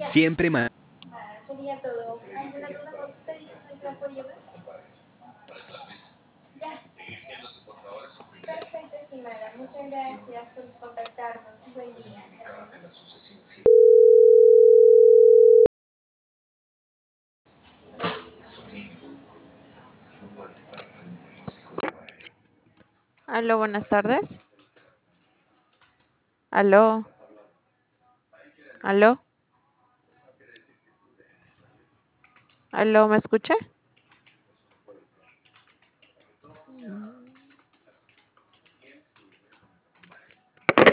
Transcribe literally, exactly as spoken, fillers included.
Siempre ma- Ah, sería todo. ¿Alguna cosa más usted se la podría ver? Ya. Perfecto, estimada. Muchas gracias por contactarnos. Buen día. Aló, buenas tardes. Aló, aló, aló, ¿me escucha?